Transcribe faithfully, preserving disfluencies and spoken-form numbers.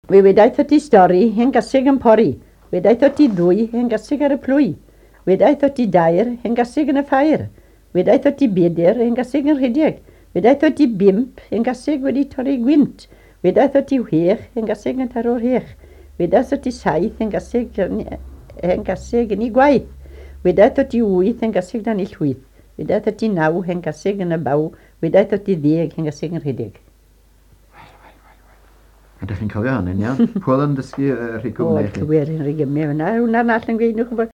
We we daeth ti stori hen gasig yn pori. We daeth ti ddwy hen gasig ar y plwy. We daeth ti dair hen gasig yn y ffair. We daeth ti bedir hen gasig yn rhedeg. We daeth ti bimp hen gasig wedi torri gwynt. We daeth ti whech hen gasig yn taro'r hech. We daeth ti saith hen gasig hen gasig yn ei gwaith. We daeth ti wyth hen gasig dan ei llwyth. We daeth ti naw hen gasig yn y baw. We daeth ti ddeg hen gasig yn rhedeg. Ydych chi'n cofio hynny'n iawn? Pwyl yn dysgu uh, rhigwm neu chi? O, cywir yn rhigwm. Hwna'n all yn gweud nhw'n gwybod.